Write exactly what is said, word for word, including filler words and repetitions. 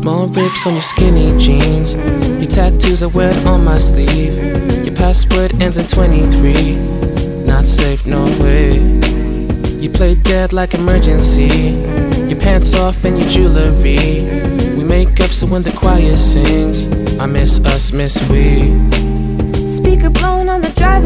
Small rips on your skinny jeans. Your tattoos are wet on my sleeve. Your password ends in twenty-three. Not safe, no way. You play dead like emergency. Your pants off and your jewelry. We make up so when the choir sings, I miss us, miss we. Speaker blown on the driveway.